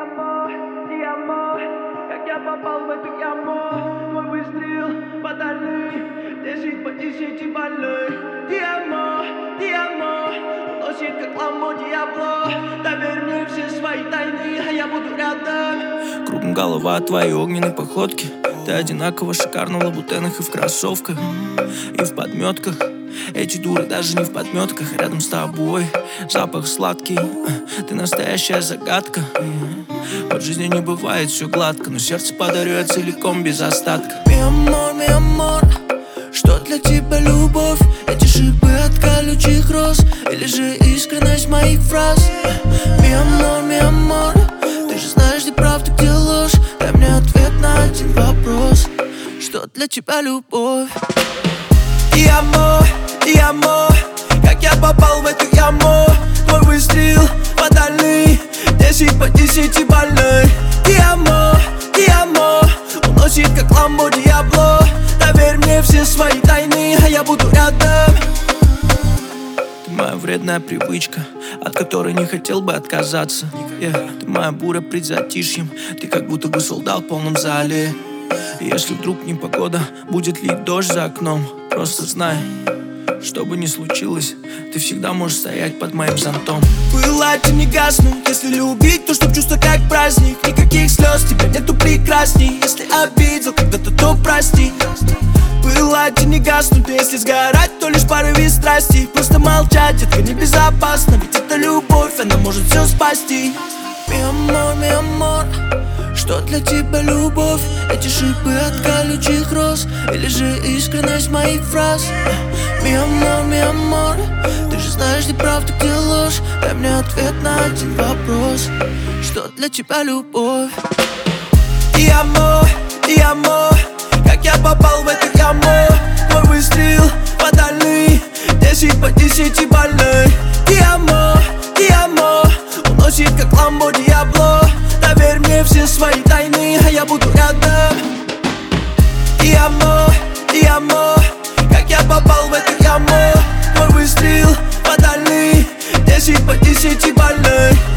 Как я попал в эту яму. Твой выстрел фатальный, 10 по 10 больной. Диамо, уносит как ламбо Диабло. Доверь мне все свои тайны, а я буду рядом. Кругом голова от твоей огненной походки. Ты одинаково шикарна в лабутенах и в кроссовках, и в подметках. Эти дуры даже не в подметках. Рядом с тобой запах сладкий. Ты настоящая загадка. Под жизнью не бывает все гладко, но сердце подарю я целиком без остатка. Mi amor, что для тебя любовь? Эти шипы от колючих роз или же искренность моих фраз? Mi amor, ты же знаешь, где правда, где ложь. Дай мне ответ на один вопрос: что для тебя любовь? Диамо, как я попал в эту яму. Твой выстрел фатальный, 10 по 10 больной. Диамо, уносит как ламбо Диабло. Доверь мне все свои тайны, а я буду рядом. Ты моя вредная привычка, от которой не хотел бы отказаться. Ты моя буря пред затишьем, ты как будто бы солдат в полном зале. И если вдруг непогода, будет лить дождь за окном, просто знай, что бы ни случилось, ты всегда можешь стоять под моим зонтом. Пылать и не гаснуть, если любить, то чтоб чувство как праздник. Никаких слез, тебя нету прекрасней. Если обидел когда-то, то прости. Пылать и не гаснуть, а если сгорать, то лишь порыве страсти. Просто молчать, детка, небезопасно, ведь это любовь, она может все спасти. Mi amor, что для тебя любовь? Эти шипы от колючих роз или же искренность моих фраз? Mi amor, ты же знаешь, где правда, где ложь. Дай мне ответ на один вопрос: что для тебя любовь? Диамо, как я попал в эту яму. Твой выстрел фатальный, 10 по 10 больной. Диамо, уносит как ламбо Диабло. Доверь мне все свои тайны, а я буду рядом. Диамо, как я попал в эту яму. Твой выстрел фатальный, 10 по 10 больной.